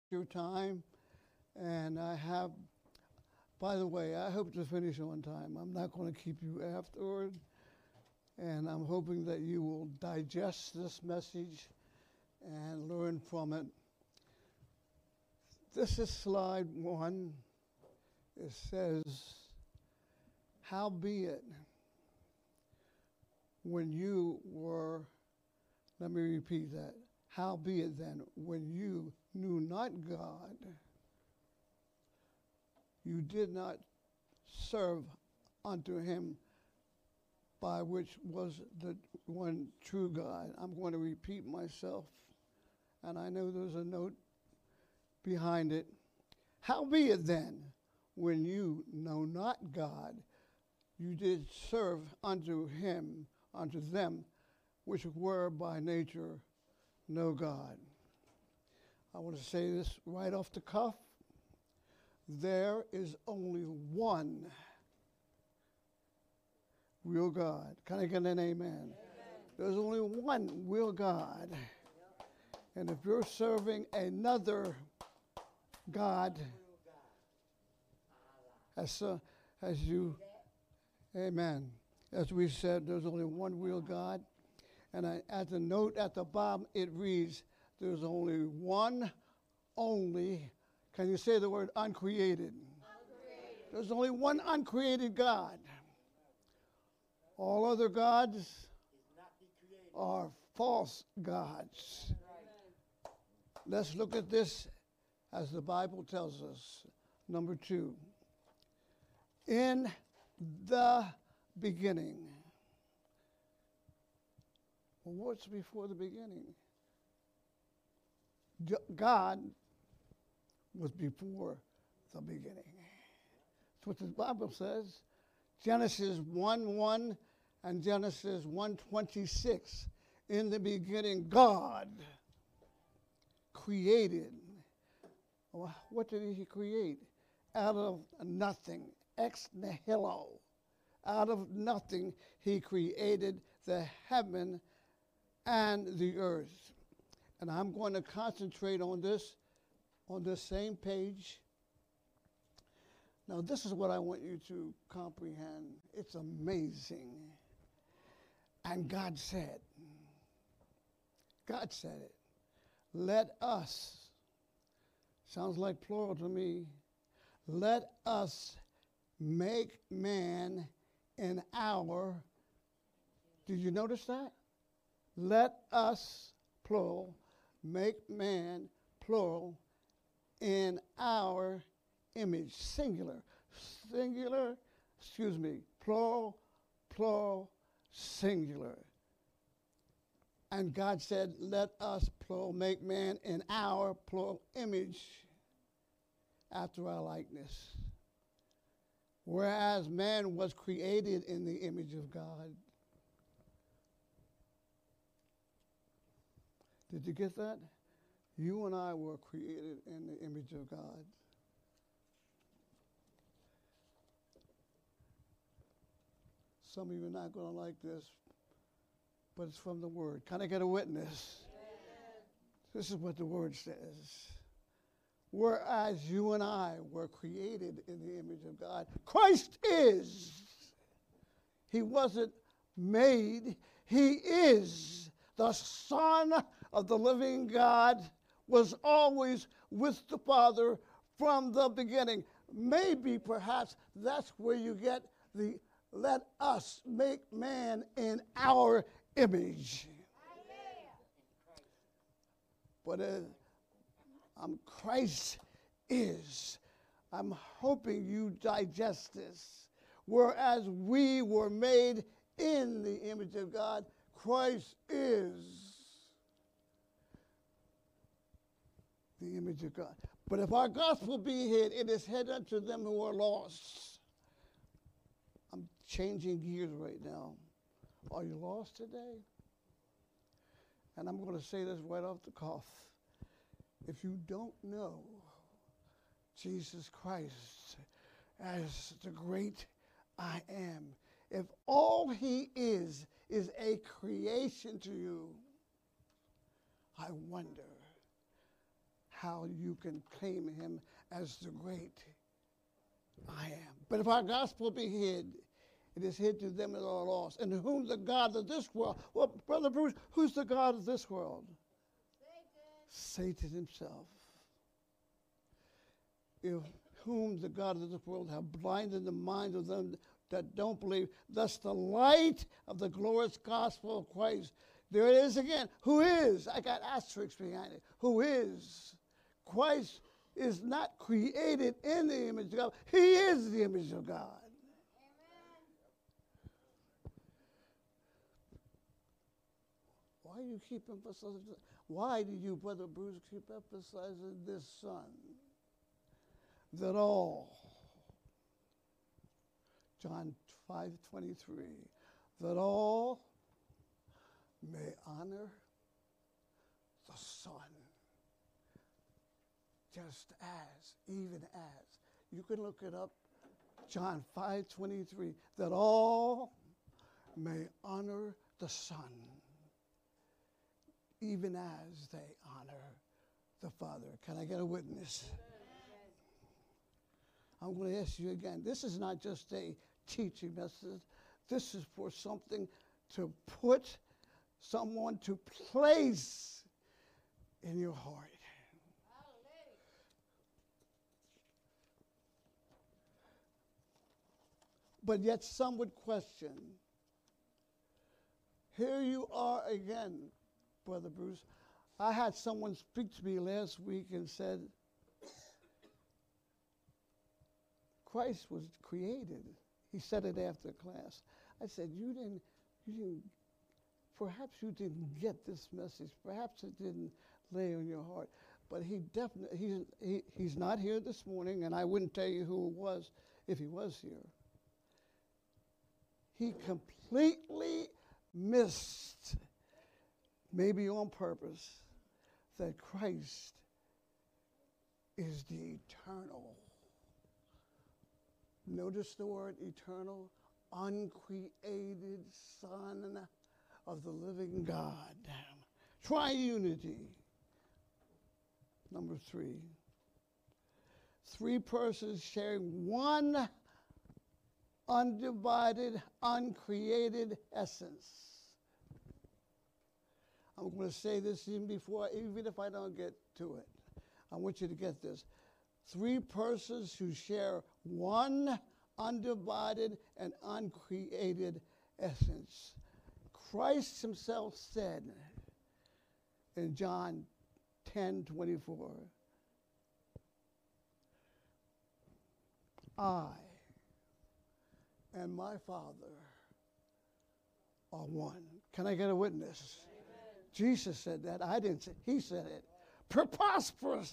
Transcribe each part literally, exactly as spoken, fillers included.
your time. And I have, by the way, I hope to finish on time. I'm not going to keep you afterward. And I'm hoping that you will digest this message and learn from it. This is slide one. It says, howbeit, when you were, let me repeat that. Howbeit then, when you knew not God, you did not serve unto him, by which was the one true God. I'm going to repeat myself, and I know there's a note behind it. Howbeit then, when you know not God, you did serve unto him, unto them, which were by nature no God. I want to say this right off the cuff. There is only one real God. Can I get an amen? Amen. There's only one real God. And if you're serving another God, as, uh, as you, amen, as we said, there's only one real God. And I, at the note at the bottom, it reads, there's only one only, can you say the word uncreated? Uncreated. There's only one uncreated God. All other gods are false gods. Let's look at this as the Bible tells us. Number two, in the beginning. Well, what's before the beginning? God was before the beginning. That's what the Bible says. Genesis one one and Genesis one twenty-six. In the beginning, God created. What did he create? Out of nothing. Ex nihilo. Out of nothing, he created the heaven and the earth. And I'm going to concentrate on this, on this same page. Now, this is what I want you to comprehend. It's amazing. And God said, God said it. Let us, sounds like plural to me, let us make man in our, did you notice that? Let us, plural, make man, plural, in our image, singular, singular, excuse me, plural, plural, singular. And God said, let us, plural, make man in our, plural, image after our likeness. Whereas man was created in the image of God. Did you get that? You and I were created in the image of God. Some of you are not going to like this, but it's from the Word. Can I get a witness? Amen. This is what the Word says. Whereas you and I were created in the image of God, Christ is. He wasn't made. He is the Son of the living God, was always with the Father from the beginning. Maybe, perhaps, that's where you get the let us make man in our image. But uh, I'm Christ is. I'm hoping you digest this. Whereas we were made in the image of God, Christ is the image of God. But if our gospel be hid, it is hid unto them who are lost. I'm changing gears right now. Are you lost today? And I'm going to say this right off the cuff. If you don't know Jesus Christ as the great I am, if all he is is a creation to you, I wonder how you can claim him as the great I am. But if our gospel be hid, it is hid to them that are lost, and to whom the God of this world, well, Brother Bruce, who's the God of this world? Satan. Satan himself. If whom the God of this world have blinded the minds of them that don't believe, thus the light of the glorious gospel of Christ. There it is again. Who is? I got asterisks behind it. Who is? Christ is not created in the image of God. He is the image of God. Why do you keep emphasizing? Why do you, Brother Bruce, keep emphasizing this son? That all, John five twenty-three, that all may honor the Son, just as, even as. You can look it up, John five twenty-three, that all may honor the Son, even as they honor the Father. Can I get a witness? I'm going to ask you again. This is not just a teaching message. This is for something to put someone to place in your heart. But yet some would question. Here you are again, Brother Bruce. I had someone speak to me last week and said, Christ was created. He said it after class. I said, you didn't, you didn't, perhaps you didn't get this message. Perhaps it didn't lay on your heart. But he definitely, he's, he, he's not here this morning, and I wouldn't tell you who it was if he was here. He completely missed, maybe on purpose, that Christ is the eternal. Notice the word eternal, uncreated Son of the living God. Triunity. Number three. Three persons sharing one undivided, uncreated essence. I'm going to say this even before, even if I don't get to it. I want you to get this. Three persons who share one undivided and uncreated essence. Christ himself said in John ten twenty-four, I and my Father are one. Can I get a witness? Amen. Jesus said that. I didn't say, he said it. Preposterous.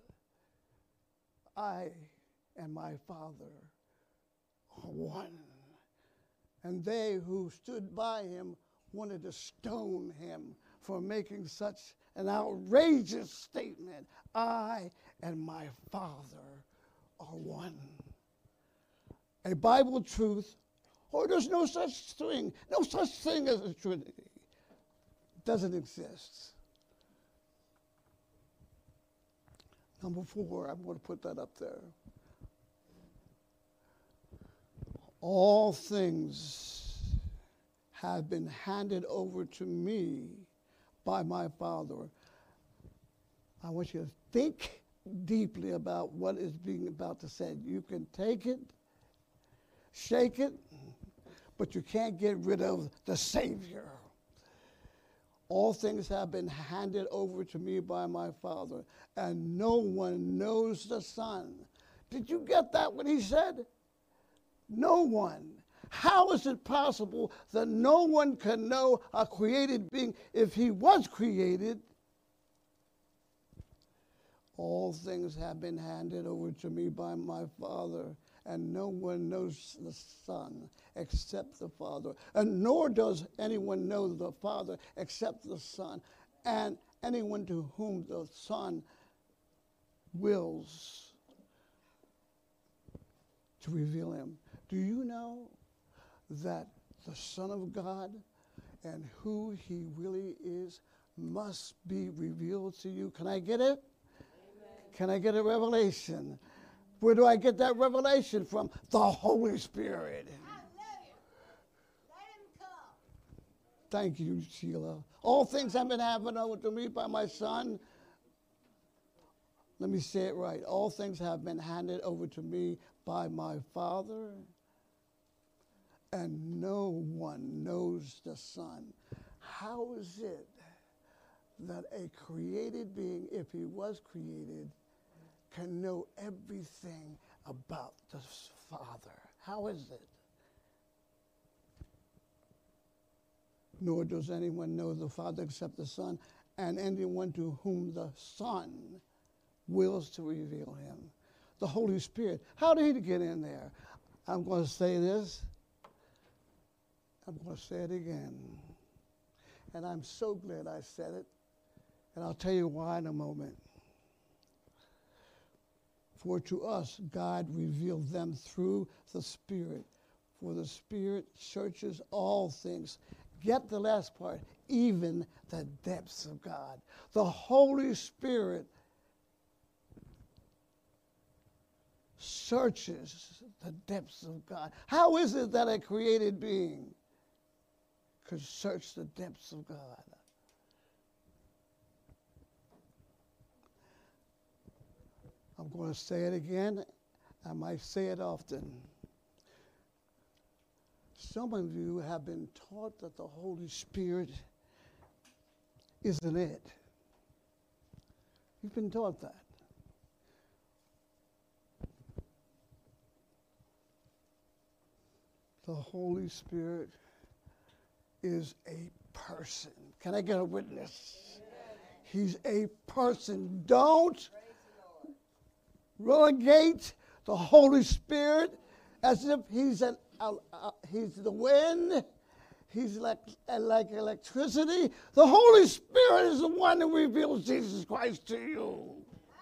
I and my Father are one. And they who stood by him wanted to stone him for making such an outrageous statement. I and my Father are one. A Bible truth, or there's no such thing, no such thing as a Trinity. It doesn't exist. Number four, I'm going to put that up there. All things have been handed over to me by my Father. I want you to think deeply about what is being about to said. You can take it, shake it, but you can't get rid of the Savior. All things have been handed over to me by my Father, and no one knows the Son. Did you get that what he said? No one. How is it possible that no one can know a created being if he was created? All things have been handed over to me by my Father, and no one knows the Son except the Father, and nor does anyone know the Father except the Son, and anyone to whom the Son wills to reveal him. Do you know that the Son of God and who he really is must be revealed to you? Can I get it? Can I get a revelation? Where do I get that revelation from? The Holy Spirit. Thank you, Sheila. All things have been happened over to me by my Son. Let me say it right. All things have been handed over to me by my Father, and no one knows the Son. How is it that a created being, if he was created, can know everything about the Father? How is it? Nor does anyone know the Father except the Son, and anyone to whom the Son wills to reveal him. The Holy Spirit. How did he get in there? I'm going to say this. I'm going to say it again. And I'm so glad I said it. And I'll tell you why in a moment. For to us, God revealed them through the Spirit. For the Spirit searches all things. Get the last part. Even the depths of God. The Holy Spirit searches the depths of God. How is it that a created being could search the depths of God? I'm going to say it again. I might say it often. Some of you have been taught that the Holy Spirit isn't it. You've been taught that. The Holy Spirit is a person. Can I get a witness? He's a person. Don't relegate the Holy Spirit as if he's an uh, uh, he's the wind. He's like uh, like electricity. The Holy Spirit is the one that reveals Jesus Christ to you.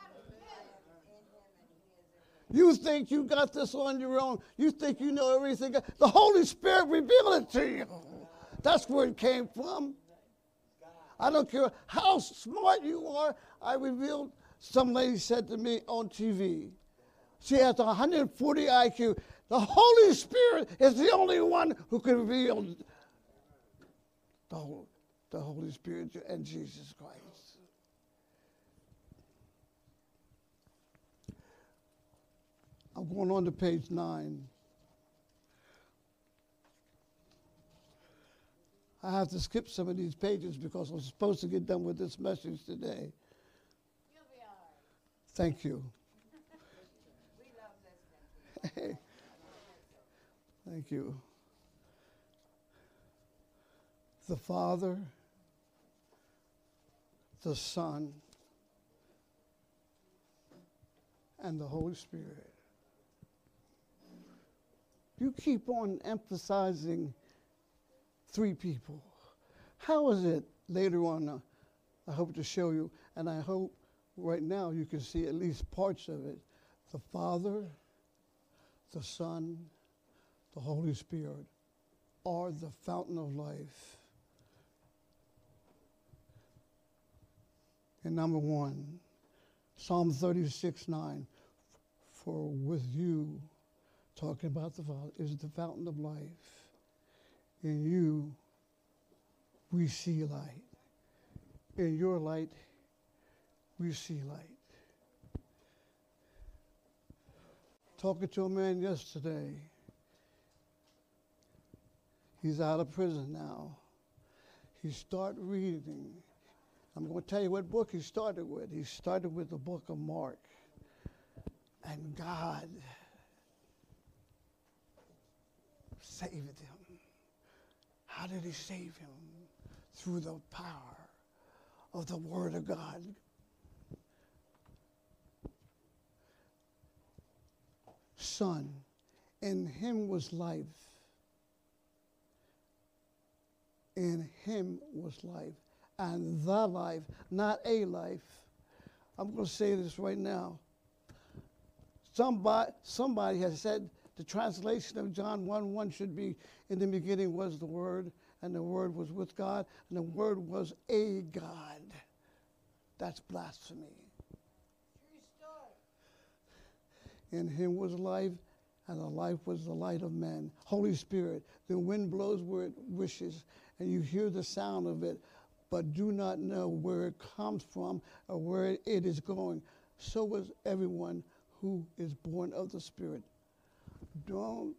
You think you got this on your own. You think you know everything. The Holy Spirit revealed it to you. That's where it came from. I don't care how smart you are. I revealed, some lady said to me on T V, she has one hundred forty I Q. The Holy Spirit is the only one who can reveal the, whole, the Holy Spirit and Jesus Christ. I'm going on to page nine. I have to skip some of these pages because I'm supposed to get done with this message today. You'll be all right. Thank you. We love listening. Thank you. The Father, the Son, and the Holy Spirit. You keep on emphasizing three people. How is it later on, uh, I hope to show you, and I hope right now you can see at least parts of it. The Father, the Son, the Holy Spirit are the fountain of life. And number one, Psalm thirty-six nine, for with you, talking about the Father, is the fountain of life. In you, we see light. In your light, we see light. Talking to a man yesterday. He's out of prison now. He started reading. I'm going to tell you what book he started with. He started with the book of Mark. And God saved him. How did he save him? Through the power of the Word of God. Son, in him was life. In him was life. And the life, not a life. I'm going to say this right now. Somebody, somebody has said the translation of John one one should be, in the beginning was the Word, and the Word was with God, and the Word was a God. That's blasphemy. True In him was life, and the life was the light of men. Holy Spirit, the wind blows where it wishes, and you hear the sound of it, but do not know where it comes from or where it is going. So was everyone who is born of the Spirit. Don't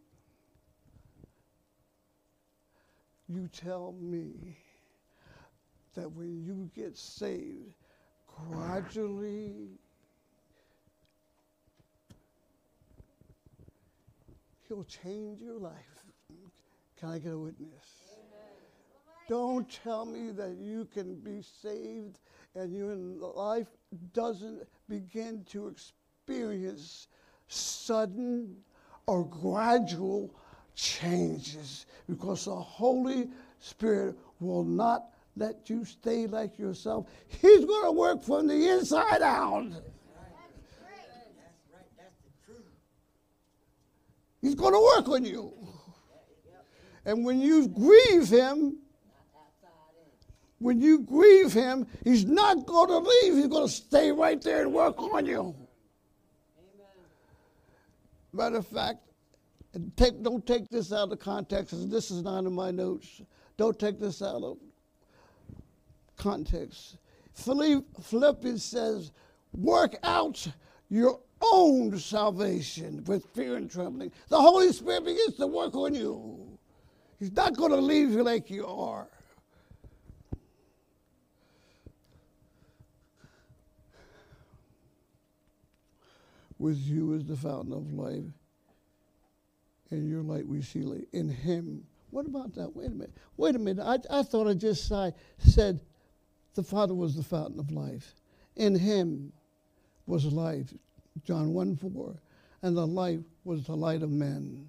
you tell me that when you get saved, gradually he'll change your life. Can I get a witness? Amen. Don't tell me that you can be saved and your life doesn't begin to experience sudden or gradual changes, because the Holy Spirit will not let you stay like yourself. He's going to work from the inside out. That's right. That's right. That's the truth. He's going to work on you. And when you grieve him, when you grieve him, he's not going to leave. He's going to stay right there and work on you. Amen. Matter of fact, take, don't take this out of context. This is not in my notes. Don't take this out of context. Philippians says, work out your own salvation with fear and trembling. The Holy Spirit begins to work on you. He's not going to leave you like you are. With you is the fountain of life, and your light we see light. In him. What about that? Wait a minute. Wait a minute. I, I thought I just said the Father was the fountain of life. In him was life. John one four. And the life was the light of men.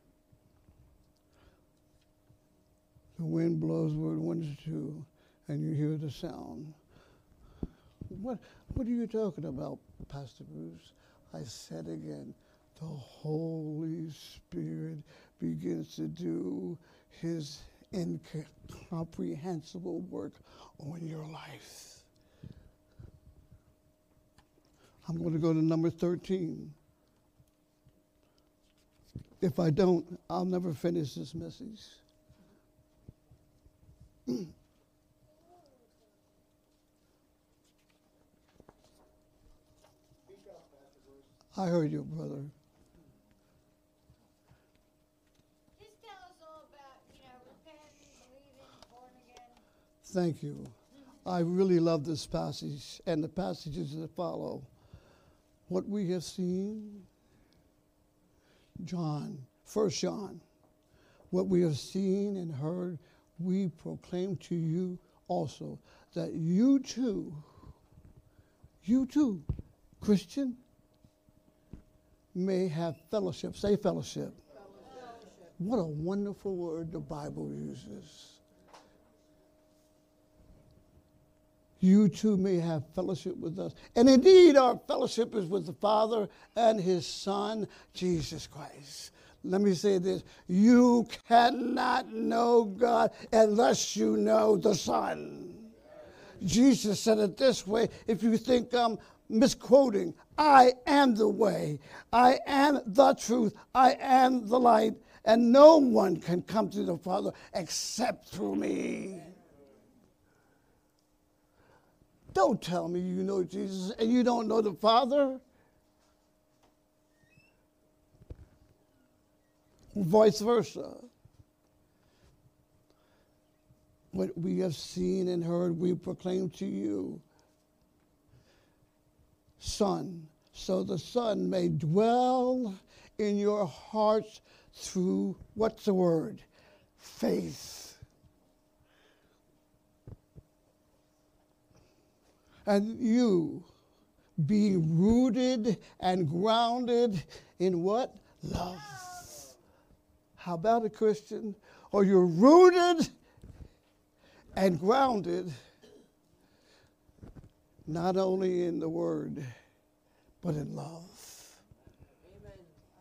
The wind blows where it wants to, and you hear the sound. What, what are you talking about, Pastor Bruce? I said again, the Holy Spirit begins to do his incomprehensible work on your life. I'm going to go to number thirteen. If I don't, I'll never finish this message. I heard you, brother. Just tell us all about, you know, repenting, believing, born again. Thank you. I really love this passage and the passages that follow. What we have seen, John, First John, what we have seen and heard, we proclaim to you also, that you too, you too, Christian, may have fellowship. Say fellowship. Fellowship. What a wonderful word the Bible uses. You too may have fellowship with us. And indeed, our fellowship is with the Father and his Son, Jesus Christ. Let me say this. You cannot know God unless you know the Son. Jesus said it this way. If you think I'm misquoting, I am the way, I am the truth, I am the light, and no one can come to the Father except through me. Don't tell me you know Jesus and you don't know the Father. Vice versa. What we have seen and heard, we proclaim to you. Son, so the Son may dwell in your hearts through, what's the word? Faith. And you being rooted and grounded in what? Love. How about it, Christian? Or you're rooted and grounded not only in the word, but in love. Amen.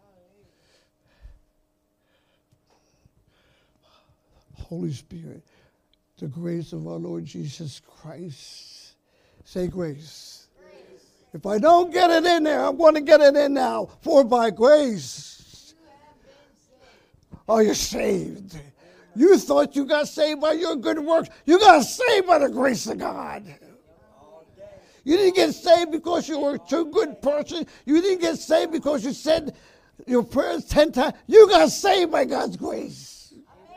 Holy Spirit, the grace of our Lord Jesus Christ. Say grace. Grace. If I don't get it in there, I'm going to get it in now. For by grace are you saved. You thought you got saved by your good works. You got saved by the grace of God. You didn't get saved because you were a too good person. You didn't get saved because you said your prayers ten times. You got saved by God's grace.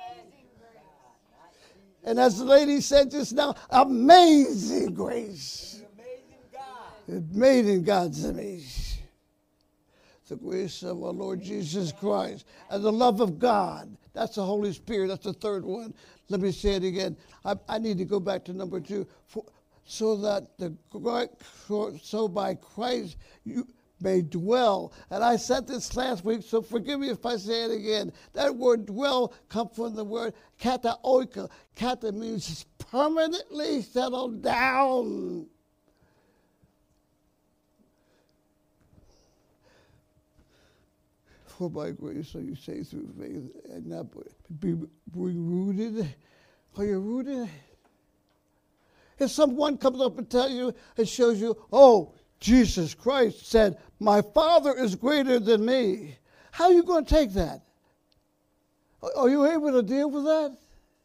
And as the lady said just now, amazing grace. It's made in God's image. The grace of our Lord Jesus Christ and the love of God. That's the Holy Spirit. That's the third one. Let me say it again. I, I need to go back to number two. For, so that the so by Christ you may dwell. And I said this last week, so forgive me if I say it again. That word dwell comes from the word kataoika. Kata means permanently settled down. For by grace, so you say through faith, and not be, be rooted. Are you rooted? If someone comes up and tells you and shows you, oh, Jesus Christ said, my Father is greater than me. How are you going to take that? Are you able to deal with that?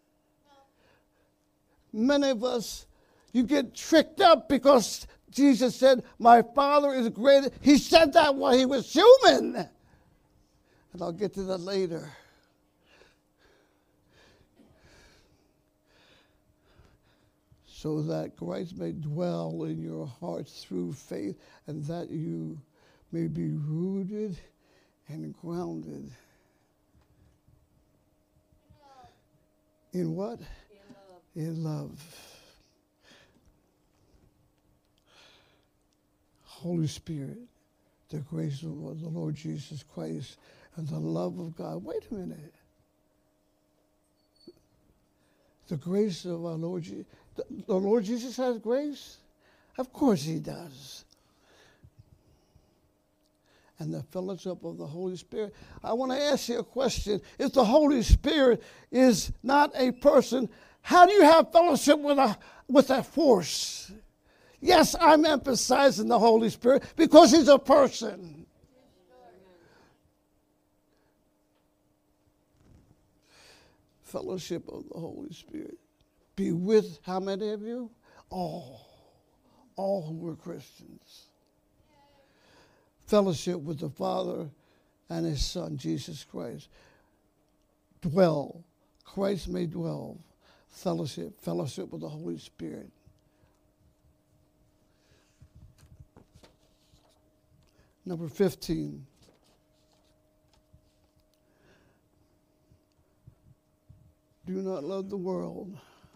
No. Many of us, you get tricked up because Jesus said, my Father is greater. He said that while he was human. And I'll get to that later. So that Christ may dwell in your hearts through faith, and that you may be rooted and grounded. In what? In love. In love. Holy Spirit, the grace of the Lord Jesus Christ, and the love of God. Wait a minute. The grace of our Lord Jesus. The Lord Jesus has grace? Of course he does. And the fellowship of the Holy Spirit. I want to ask you a question. If the Holy Spirit is not a person, how do you have fellowship with a, with a force? Yes, I'm emphasizing the Holy Spirit because he's a person. Fellowship of the Holy Spirit. Be with how many of you? All. All who were Christians. Fellowship with the Father and his Son, Jesus Christ. Dwell. Christ may dwell. Fellowship. Fellowship with the Holy Spirit. Number fifteen. Do not love the world.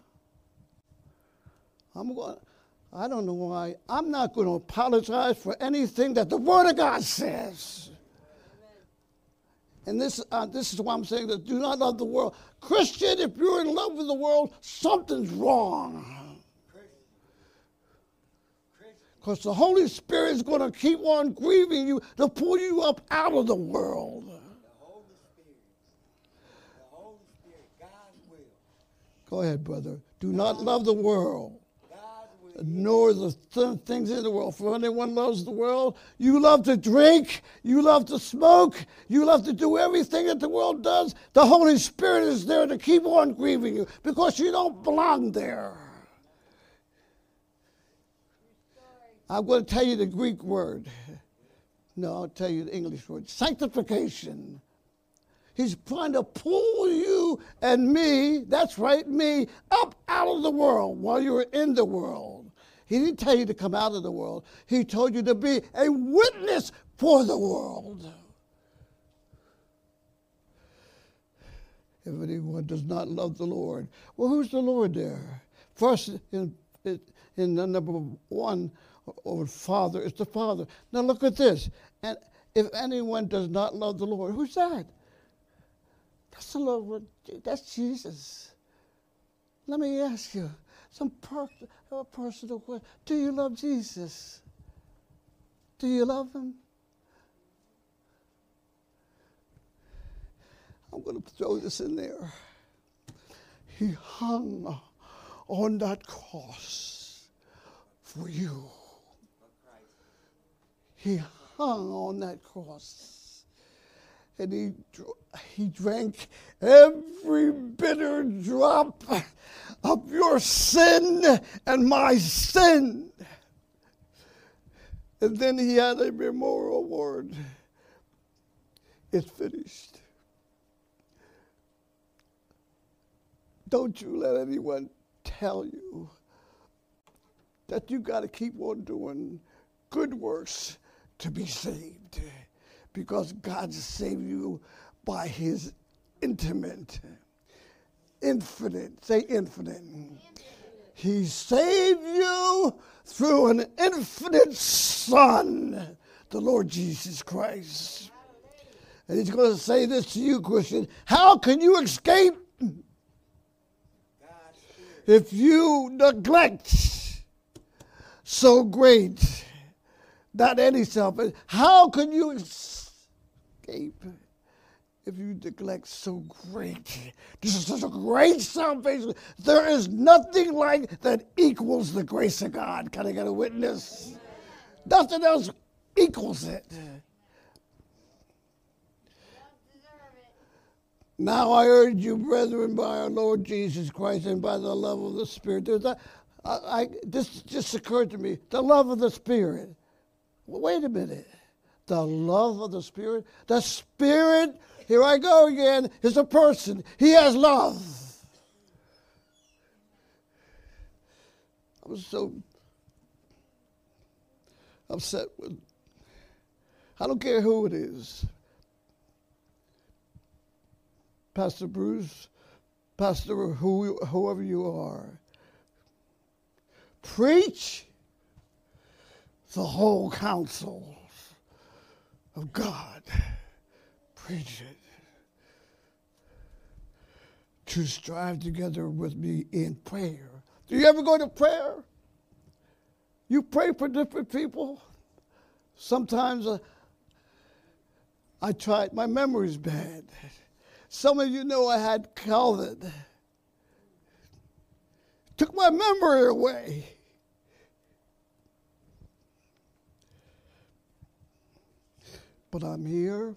I'm going. I don't know why. I'm not going to apologize for anything that the Word of God says. Amen. And this, uh, this is why I'm saying that do not love the world. Christian, if you're in love with the world, something's wrong. Because the Holy Spirit is going to keep on grieving you to pull you up out of the world. The Holy Spirit. The Holy Spirit, God's will. Go ahead, brother. Do not love the world. Nor the th- things in the world. For anyone loves the world, you love to drink, you love to smoke, you love to do everything that the world does. The Holy Spirit is there to keep on grieving you because you don't belong there. I'm going to tell you the Greek word. No, I'll tell you the English word. Sanctification. He's trying to pull you and me, that's right, me, up out of the world while you were in the world. He didn't tell you to come out of the world. He told you to be a witness for the world. If anyone does not love the Lord, well, who's the Lord there? First, in, in the number one, or Father, it's the Father. Now look at this. And if anyone does not love the Lord, who's that? That's the Lord. That's Jesus. Let me ask you some per- personal question. Do you love Jesus? Do you love him? I'm going to throw this in there. He hung on that cross for you. He hung on that cross. And he, he drank every bitter drop of your sin and my sin. And then he had a memorial word. It's finished. Don't you let anyone tell you that you got to keep on doing good works to be saved, because God saved you by his intimate, infinite, say infinite. infinite. He saved you through an infinite Son, the Lord Jesus Christ. And he's going to say this to you, Christian. How can you escape if you neglect so great, not any selfish? How can you escape if you neglect so great? This is such a great salvation. There is nothing like that equals the grace of God. Can I get a witness? Nothing else equals it. Now I urge you, brethren, by our Lord Jesus Christ and by the love of the Spirit. There's a, I, I, this just occurred to me, the love of the Spirit. Well, wait a minute. The love of the Spirit? The Spirit, here I go again, is a person. He has love. I was so upset with, I don't care who it is. Pastor Bruce, Pastor who, whoever you are, preach the whole counsel of God. Preach it. To strive together with me in prayer. Do you ever go to prayer? You pray for different people. Sometimes uh, I tried, my memory's bad. Some of you know I had COVID. Took my memory away. But I'm here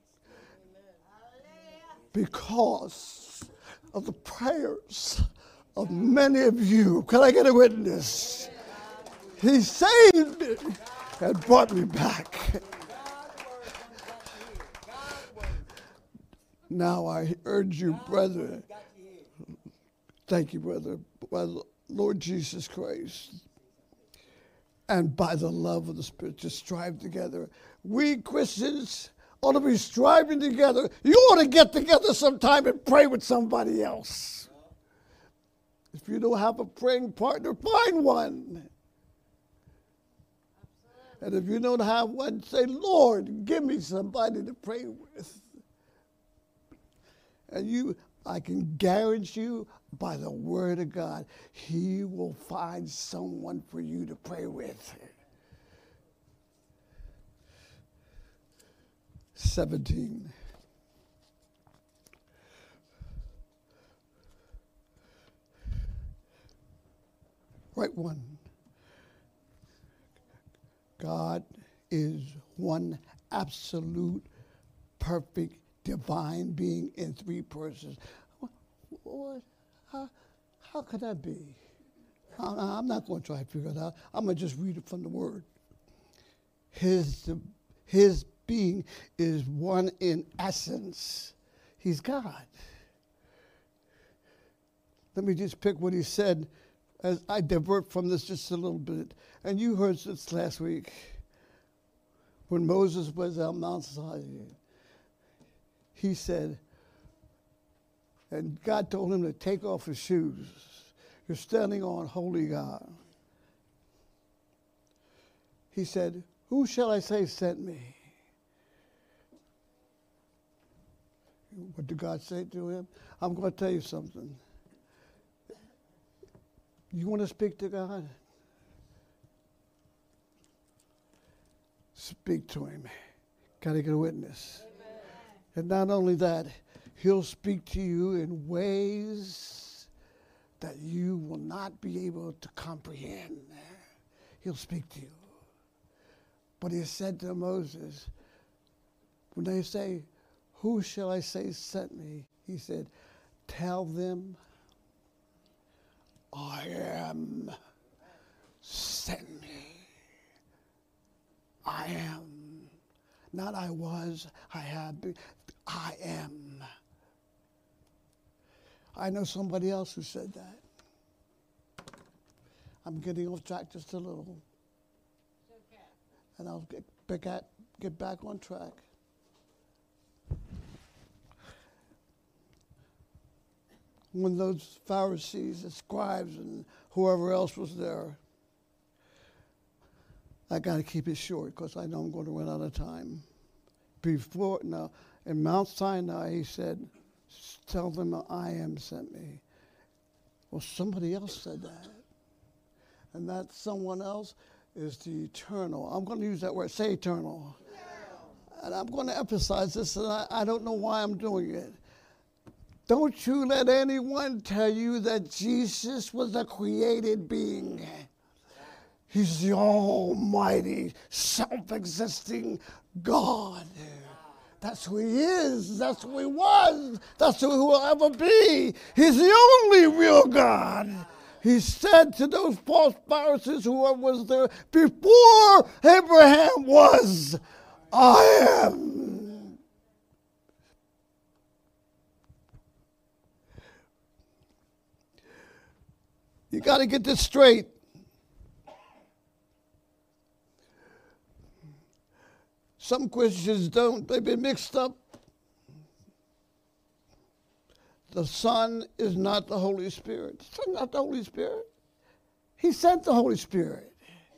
because of the prayers of many of you. Can I get a witness? He saved me and brought me back. Now I urge you, brother, thank you, brother, by the Lord Jesus Christ and by the love of the Spirit, to strive together. We Christians ought to be striving together. You ought to get together sometime and pray with somebody else. If you don't have a praying partner, find one. And if you don't have one, say, Lord, give me somebody to pray with. And you, I can guarantee you, by the word of God, he will find someone for you to pray with. seventeen. Right one. God is one absolute, perfect, divine being in three persons. What? How, how could that be? I'm not going to try to figure it out. I'm going to just read it from the Word. His, his being is one in essence. He's God. Let me just pick what he said as I divert from this just a little bit. And you heard this last week when Moses was on Mount Sinai. He said, and God told him to take off his shoes. You're standing on holy God. He said, who shall I say sent me? What did God say to him? I'm going to tell you something. You want to speak to God? Speak to him. Got to get a witness. Amen. And not only that, he'll speak to you in ways that you will not be able to comprehend. He'll speak to you. But he said to Moses, when they say, who shall I say sent me? He said, tell them I am sent me. I am. Not I was, I have been. I am. I know somebody else who said that. I'm getting off track just a little. It's okay. And I'll get back, at, get back on track. When those Pharisees, the scribes, and whoever else was there, I got to keep it short because I know I'm going to run out of time. Before, now, in Mount Sinai, he said, tell them I am sent me. Well, somebody else said that. And that someone else is the eternal. I'm going to use that word, say eternal. Yeah. And I'm going to emphasize this, and I, I don't know why I'm doing it. Don't you let anyone tell you that Jesus was a created being. He's the almighty, self-existing God. That's who he is. That's who he was. That's who he will ever be. He's the only real God. He said to those false Pharisees, whoever was there, before Abraham was, I am. You got to get this straight. Some Christians don't. They've been mixed up. The Son is not the Holy Spirit. The Son is not the Holy Spirit. He sent the Holy Spirit.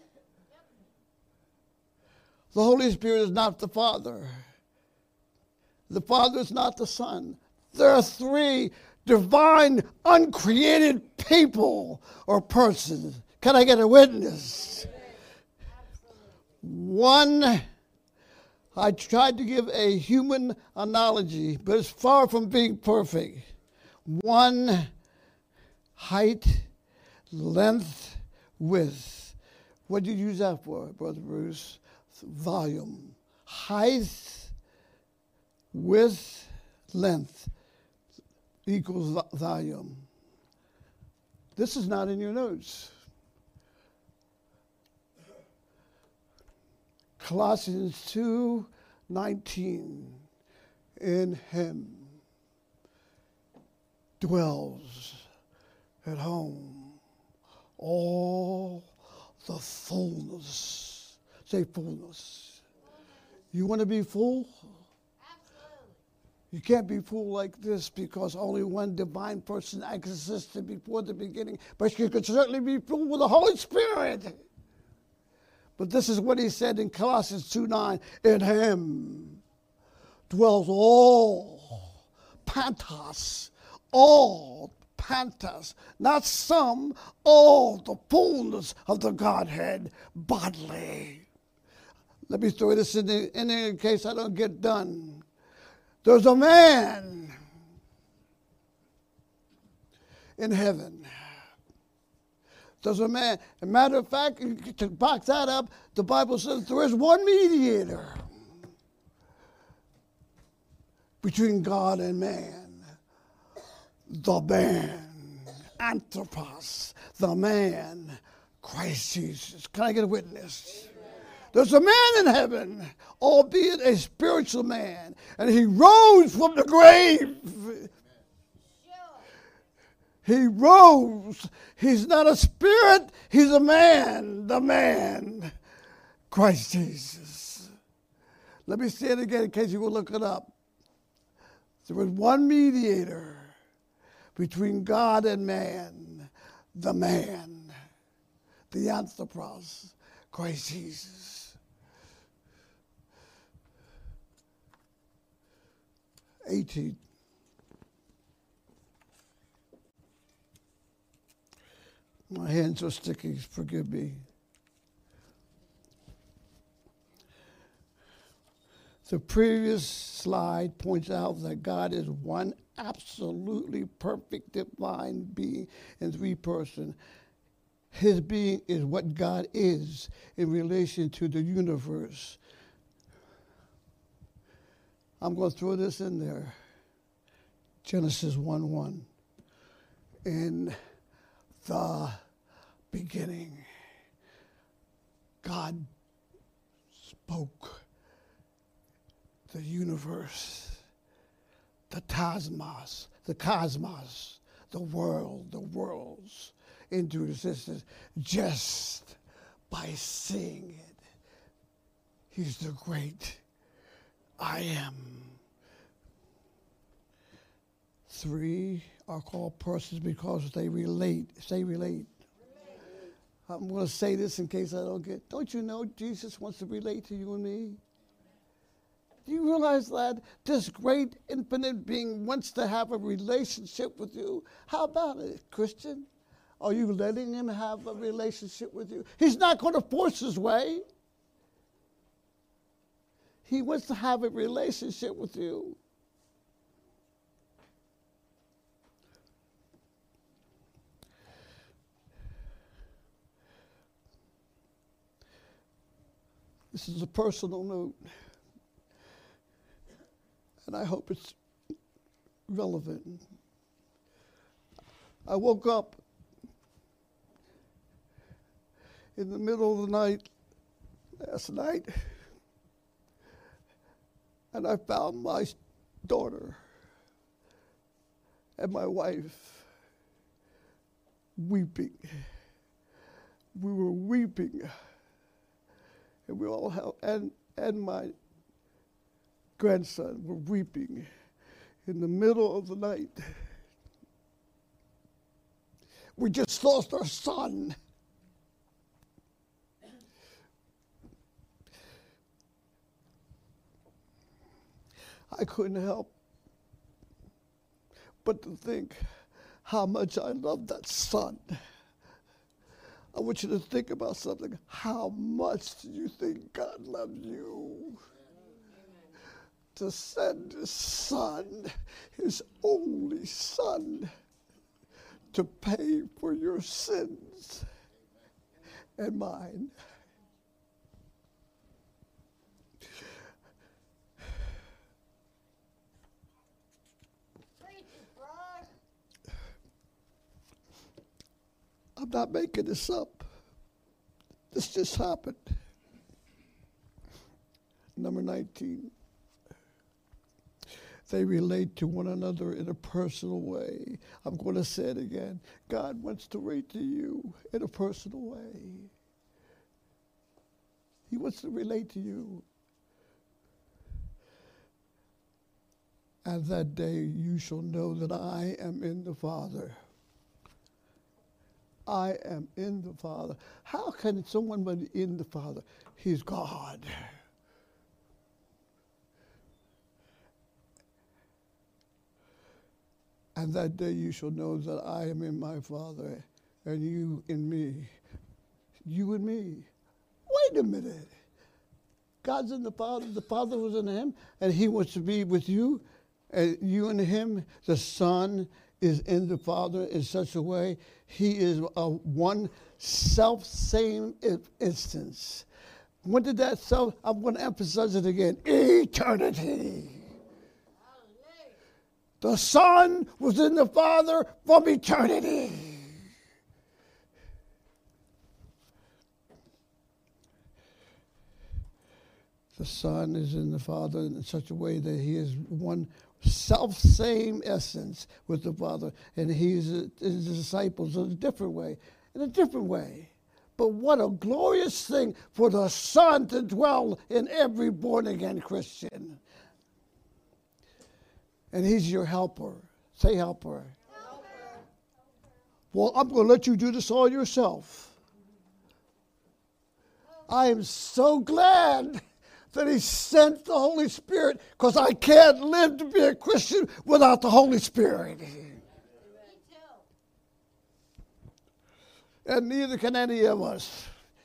The Holy Spirit is not the Father. The Father is not the Son. There are three divine, uncreated people or persons. Can I get a witness? One, I tried to give a human analogy, but it's far from being perfect. One, height, length, width. What did you use that for, Brother Bruce? Volume. Height, width, length equals volume. This is not in your notes. Colossians two nineteen. In him dwells at home all the fullness. Say fullness. You want to be full? You can't be full like this because only one divine person existed before the beginning. But you could certainly be full with the Holy Spirit. But this is what he said in Colossians two nine. In him dwells all, pantos, all, pantos, not some, all the fullness of the Godhead bodily. Let me throw this in, the, in there in case I don't get done. There's a man in heaven. There's a man. As a matter of fact, to box that up, the Bible says there is one mediator between God and man. The man, anthropos, the man, Christ Jesus. Can I get a witness? There's a man in heaven, albeit a spiritual man, and he rose from the grave. He rose. He's not a spirit, he's a man, the man, Christ Jesus. Let me say it again in case you will look it up. There was one mediator between God and man, the man, the anthropos, Christ Jesus. eighteen. My hands are sticky, forgive me. The previous slide points out that God is one absolutely perfect divine being in three persons. His being is what God is in relation to the universe. I'm going to throw this in there. Genesis one one. In the beginning, God spoke the universe, the cosmos, the cosmos, the world, the worlds into existence just by saying it. He's the great I am. Three are called persons because they relate. Say relate. I'm going to say this in case I don't get. Don't you know Jesus wants to relate to you and me? Do you realize that this great infinite being wants to have a relationship with you? How about it, Christian? Are you letting him have a relationship with you? He's not going to force his way. He wants to have a relationship with you. This is a personal note, and I hope it's relevant. I woke up in the middle of the night last night, and I found my daughter and my wife weeping. We were weeping. And we all have, and, and my grandson were weeping in the middle of the night. We just lost our son. I couldn't help but to think how much I love that son. I want you to think about something. How much do you think God loves you? Amen. To send his son, his only son, to pay for your sins and mine. I'm not making this up. This just happened. Number nineteen. They relate to one another in a personal way. I'm going to say it again. God wants to relate to you in a personal way. He wants to relate to you. And that day you shall know that I am in the Father. I am in the Father. How can someone be in the Father? He's God. And that day you shall know that I am in my Father, and you in me. You and me. Wait a minute. God's in the Father, the Father was in him, and he wants to be with you, and you and him. The Son is in the Father in such a way. He is a one self-same instance. When did that self, I'm going to emphasize it again, eternity. The Son was in the Father from eternity. The Son is in the Father in such a way that he is one self-same essence with the Father, and he's his disciples in a different way, in a different way. But what a glorious thing for the Son to dwell in every born-again Christian. And he's your helper. Say helper. Helper. Well, I'm going to let you do this all yourself. I am so glad that he sent the Holy Spirit, because I can't live to be a Christian without the Holy Spirit. And neither can any of us.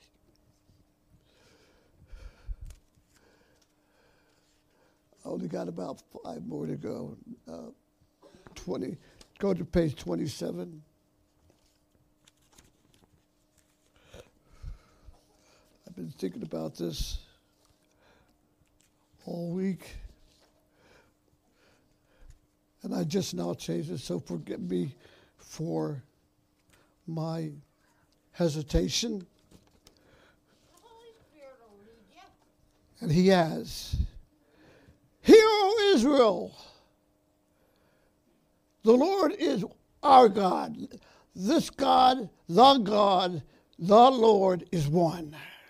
I only got about five more to go. Uh, twenty. Go to page twenty-seven. been thinking about this all week. And I just now changed it, so forgive me for my hesitation. The Holy Spirit will lead you. And he has. Hear, O Israel, the Lord is our God. This God, the God, the Lord is one.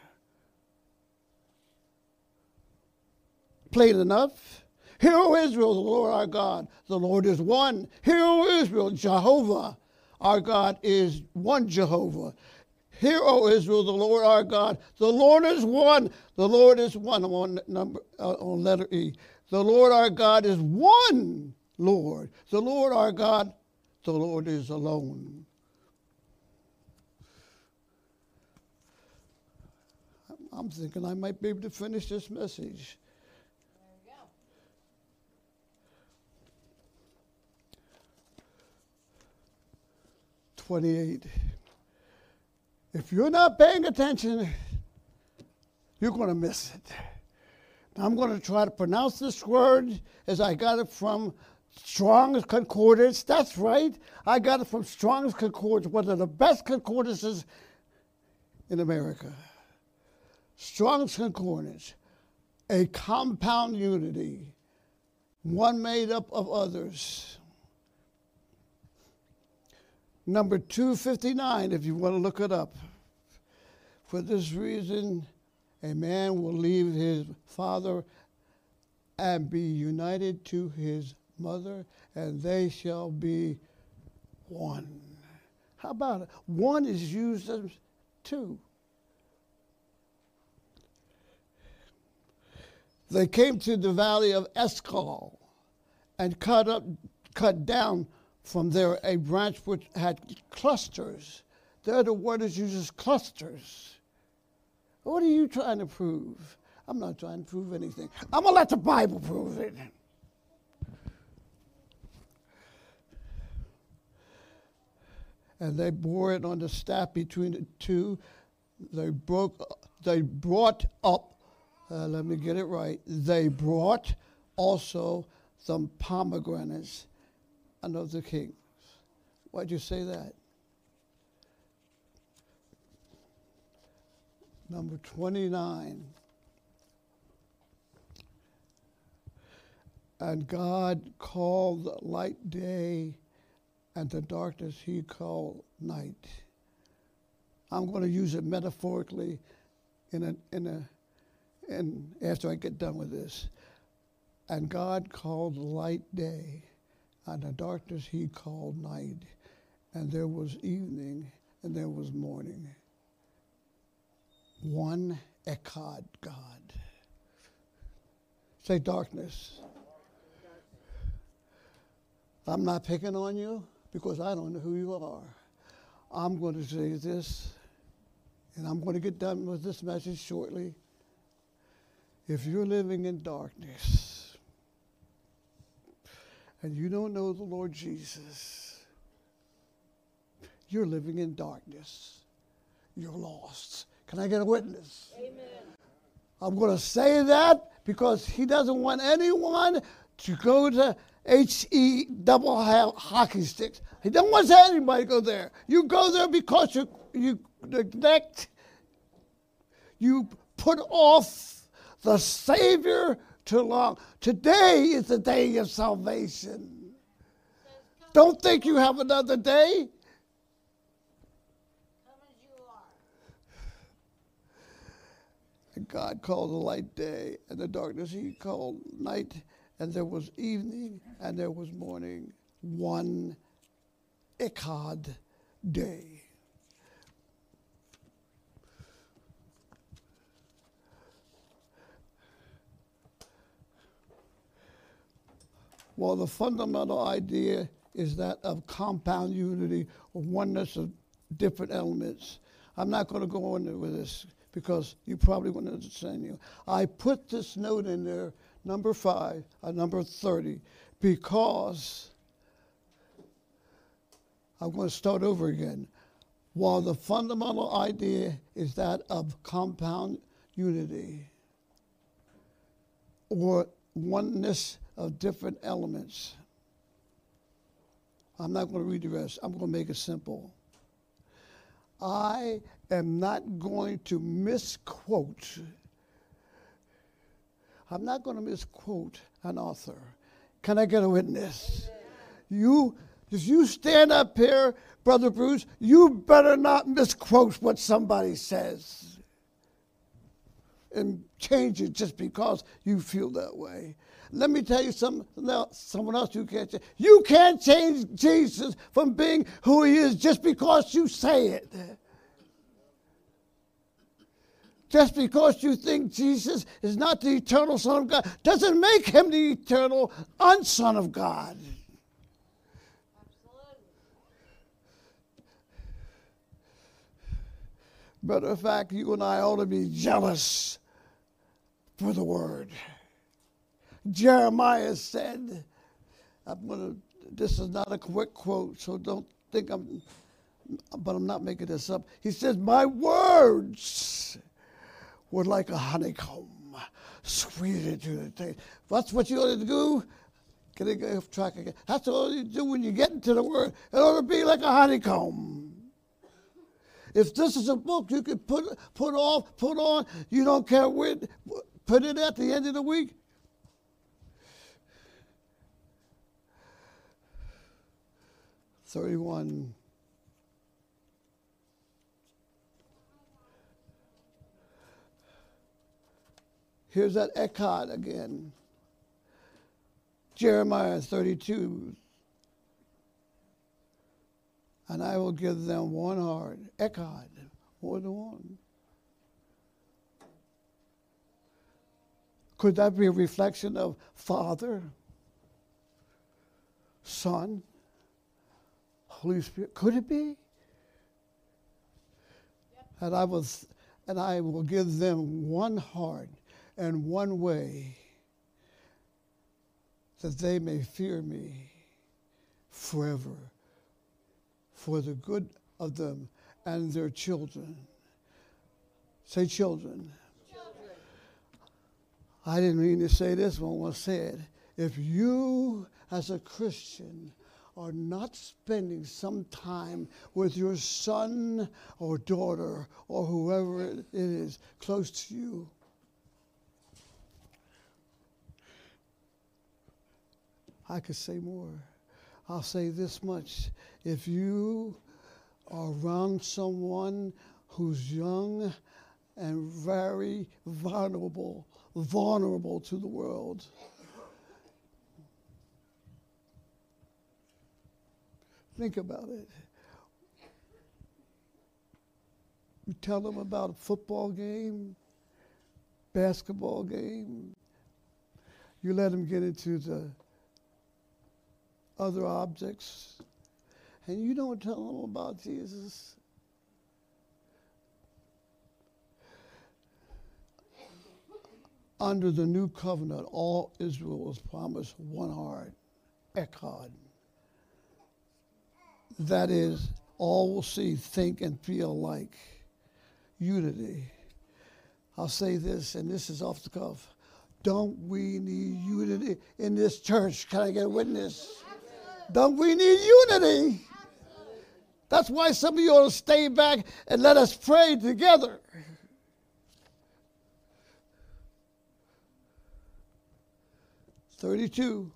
Plain enough. Hear, O Israel, the Lord our God, the Lord is one. Hear, O Israel, Jehovah, our God is one Jehovah. Hear, O Israel, the Lord our God, the Lord is one. The Lord is one on number uh, on letter E. The Lord our God is one Lord. The Lord our God, the Lord is alone. I'm thinking I might be able to finish this message. There you go. twenty-eight. If you're not paying attention, you're going to miss it. Now, I'm going to try to pronounce this word as I got it from Strong's Concordance. That's right. I got it from Strong's Concordance, one of the best concordances in America. Strong's Concordance, a compound unity, one made up of others. Number two fifty-nine, if you want to look it up. For this reason, a man will leave his father and be united to his mother, and they shall be one. How about it? One is used as two. They came to the valley of Escol and cut up, cut down from there a branch which had clusters. There the word is used as clusters. What are you trying to prove? I'm not trying to prove anything. I'm going to let the Bible prove it. And they bore it on the staff between the two. They broke. They brought up, uh, let me get it right, they brought also some pomegranates of the kings. Why'd you say that? Number twenty-nine. And God called the light day, and the darkness he called night. I'm going to use it metaphorically in a in a and after I get done with this. And God called the light day, and the darkness he called night. And there was evening, and there was morning. One Echad God. Say darkness. I'm not picking on you because I don't know who you are. I'm going to say this, and I'm going to get done with this message shortly. If you're living in darkness and you don't know the Lord Jesus, you're living in darkness. You're lost. Can I get a witness? Amen. I'm going to say that because he doesn't want anyone to go to H E double hockey sticks. He doesn't want anybody to go there. You go there because you, you neglect, you put off the Savior too long. Today is the day of salvation. Don't think you have another day. And God called the light day, and the darkness he called night, and there was evening, and there was morning, one Echad day. Well, the fundamental idea is that of compound unity, or oneness of different elements. I'm not going to go into with this, because you probably wouldn't understand you. I put this note in there, number five, uh, number thirty, because I'm going to start over again. while the fundamental idea is that of compound unity or oneness of different elements. I'm not going to read the rest. I'm going to make it simple. I am not going to misquote. I'm not going to misquote an author. Can I get a witness? You, if you stand up here, Brother Bruce, you better not misquote what somebody says and change it just because you feel that way. Let me tell you something else, someone else you can't change. You can't change Jesus from being who he is just because you say it. Just because you think Jesus is not the eternal Son of God doesn't make him the eternal unson of God. Absolutely. Matter of fact, you and I ought to be jealous for the word. Jeremiah said, I'm gonna, this is not a quick quote, so don't think I'm, but I'm not making this up. He says, my words were like a honeycomb, sweet into the taste. That's what you ought to do. Can I go off track again? That's what you do when you get into the word. It ought to be like a honeycomb. If this is a book you can put put off, put on, you don't care where, put it at the end of the week. thirty-one. Here's that echad again. Jeremiah thirty-two. And I will give them one heart. Echad, more than one. Could that be a reflection of Father, Son, Holy Spirit? Could it be? Yep. And I will, and I will give them one heart and one way, that they may fear me forever, for the good of them and their children. Say children. Children. I didn't mean to say this, but I want to say it. If you, as a Christian, are not spending some time with your son or daughter or whoever it is close to you, I could say more. I'll say this much. If you are around someone who's young and very vulnerable, vulnerable to the world, think about it. You tell them about a football game, basketball game. You let them get into the other objects, and you don't tell them about Jesus. Under the new covenant, all Israel was promised one heart, echad. That is, all will see, think, and feel alike. Unity. I'll say this, and this is off the cuff. Don't we need unity in this church? Can I get a witness? Don't we need unity? Absolutely. That's why some of you ought to stay back and let us pray together. thirty-two.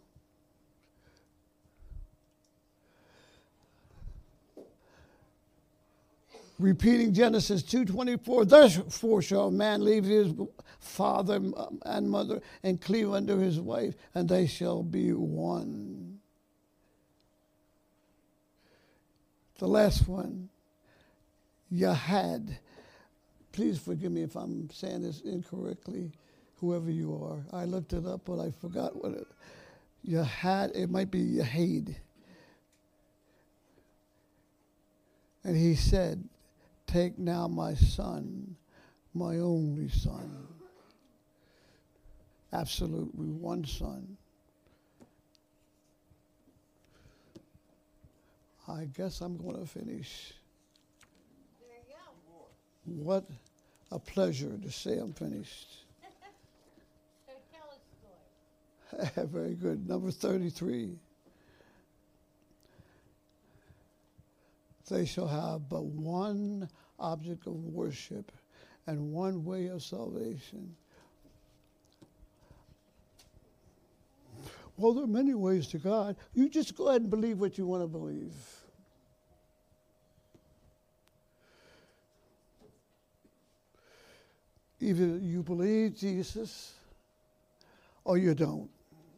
Repeating Genesis two twenty-four, therefore shall a man leave his father and mother and cleave unto his wife, and they shall be one. The last one, Yahad. Please forgive me if I'm saying this incorrectly, whoever you are. I looked it up, but I forgot what it, Yahad, it might be Yahid. And he said, take now my son, my only son. Absolutely one son. I guess I'm going to finish. What a pleasure to say I'm finished. So tell a story. Very good. Number thirty-three. They shall have but one object of worship and one way of salvation. Well, there are many ways to God. You just go ahead and believe what you want to believe. Either you believe Jesus or you don't.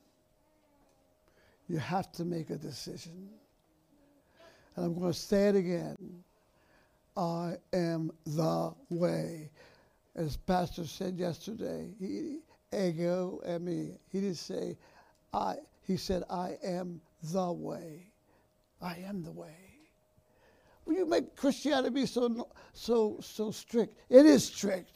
You have to make a decision. And I'm going to say it again. I am the way. As Pastor said yesterday, he, ego and me. He didn't say, I. He said, I am the way. I am the way. Well, you make Christianity so so so strict. It is strict.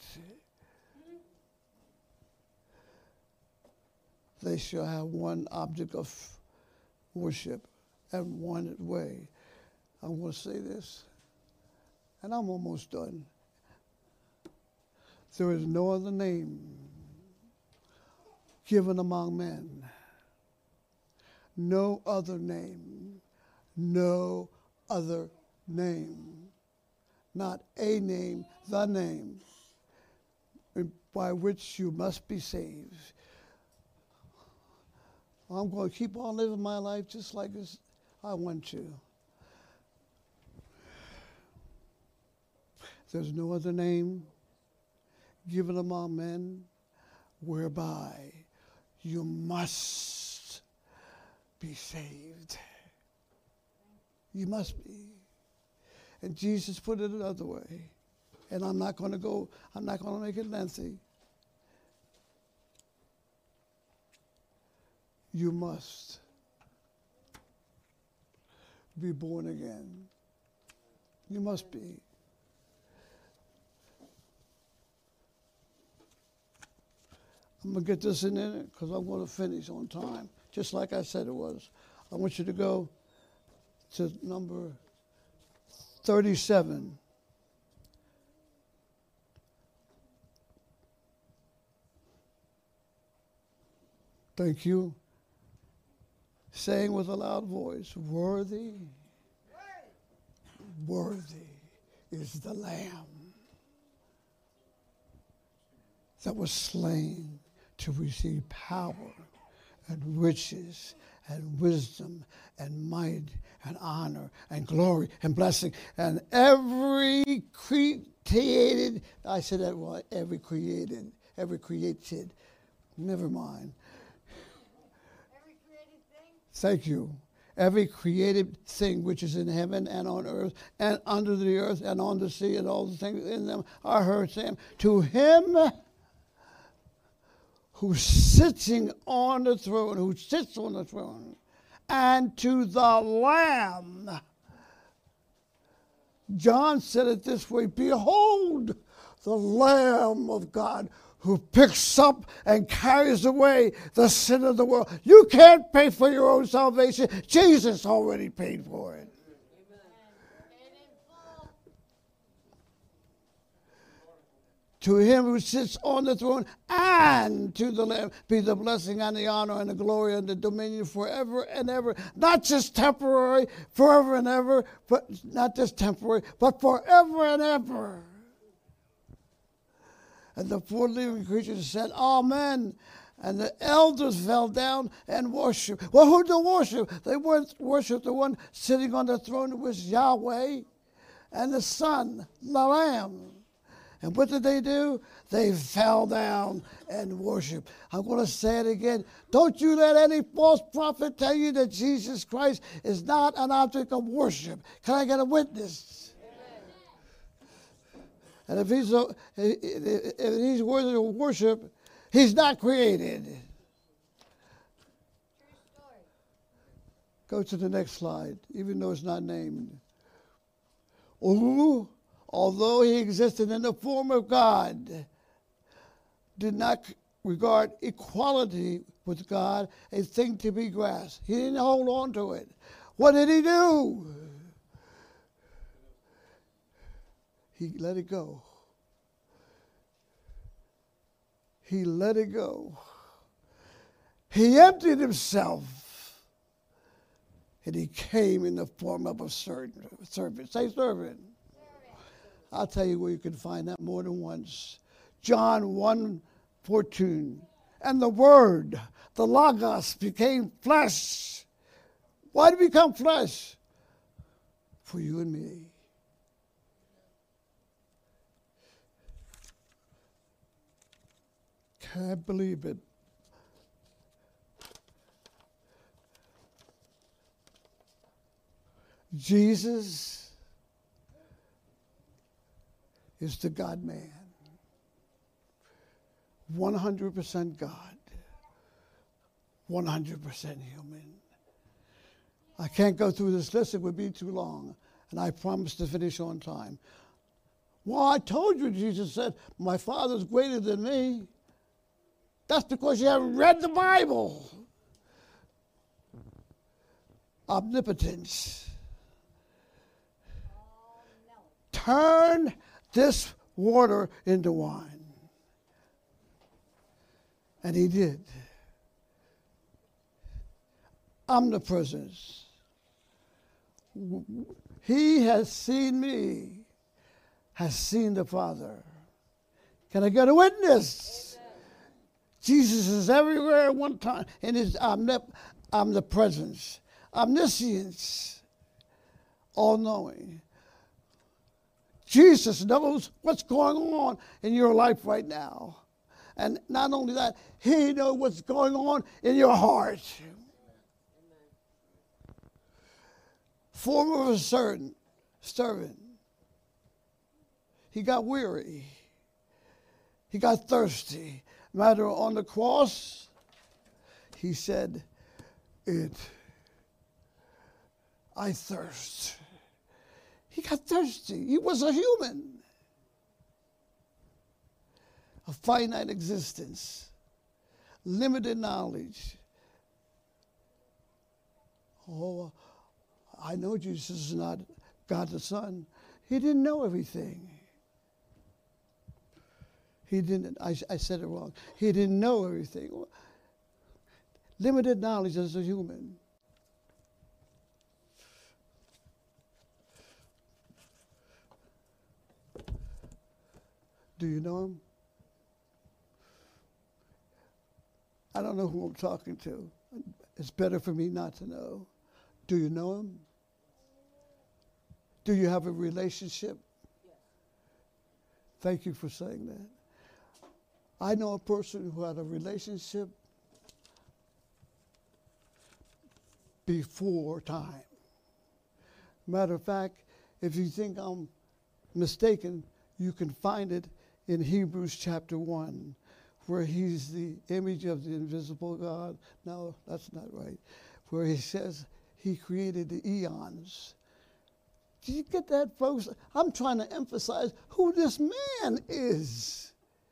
They shall have one object of worship and one way. I'm going to say this, and I'm almost done. There is no other name given among men. No other name. No other name. Not a name, the name by which you must be saved. I'm going to keep on living my life just like this I want to. There's no other name given among men whereby you must be saved. You must be. And Jesus put it another way. And I'm not going to go, I'm not going to make it lengthy. You must be born again. You must be. I'm going to get this in there because I'm going to finish on time, just like I said it was. I want you to go to number thirty-seven. Thank you. Saying with a loud voice, worthy, worthy is the Lamb that was slain to receive power and riches and wisdom and might and honor and glory and blessing. And every created, I said that wrong, every created, every created, never mind. Every created thing? Thank you. Every created thing which is in heaven and on earth and under the earth and on the sea and all the things in them, I heard saying, to him who's sitting on the throne, who sits on the throne, and to the Lamb. John said it this way, behold, the Lamb of God who picks up and carries away the sin of the world. You can't pay for your own salvation. Jesus already paid for it. To him who sits on the throne and to the Lamb be the blessing and the honor and the glory and the dominion forever and ever. Not just temporary, forever and ever, but not just temporary, but forever and ever. And the four living creatures said, Amen. And the elders fell down and worshiped. Well, who to worship? They worshiped the one sitting on the throne, who was Yahweh, and the Son, the Lamb. And what did they do? They fell down and worshiped. I'm going to say it again. Don't you let any false prophet tell you that Jesus Christ is not an object of worship. Can I get a witness? Amen. And if he's, a, if he's worthy of worship, he's not created. True story. Go to the next slide, even though it's not named. Ooh. Although he existed in the form of God, did not regard equality with God a thing to be grasped. He didn't hold on to it. What did he do? He let it go. He let it go. He emptied himself. And he came in the form of a servant. servant. Say servant. Servant. I'll tell you where you can find that more than once. John one fourteen. And the Word, the Logos, became flesh. Why did it become flesh? For you and me. Can't believe it. Jesus is the God-man. one hundred percent God. one hundred percent human. I can't go through this list. It would be too long. And I promise to finish on time. Well, I told you, Jesus said, my Father's greater than me. That's because you haven't read the Bible. Omnipotence. Turn this water into wine. And he did. Omnipresence. He has seen me, has seen the Father. Can I get a witness? Amen. Jesus is everywhere at one time in his omnip- omnipresence, omniscience, all-knowing. Jesus knows what's going on in your life right now. And not only that, he knows what's going on in your heart. Form of a servant, servant. He got weary. He got thirsty. Matter on the cross, he said, "It, I thirst." He got thirsty. He was a human. A finite existence, limited knowledge. Oh, I know Jesus is not God the Son. He didn't know everything. He didn't, I, I said it wrong. He didn't know everything. Limited knowledge as a human. Do you know him? I don't know who I'm talking to. It's better for me not to know. Do you know him? Do you have a relationship? Yes. Thank you for saying that. I know a person who had a relationship before time. Matter of fact, if you think I'm mistaken, you can find it in Hebrews chapter one, where he's the image of the invisible God. No, that's not right. Where he says he created the eons. Did you get that, folks? I'm trying to emphasize who this man is.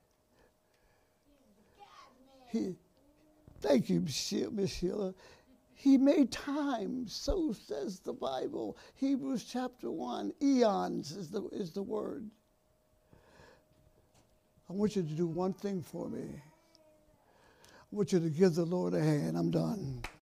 He, thank you, Miss Sheila. He made time, so says the Bible. Hebrews chapter one, eons is the, is the word. I want you to do one thing for me. I want you to give the Lord a hand. I'm done.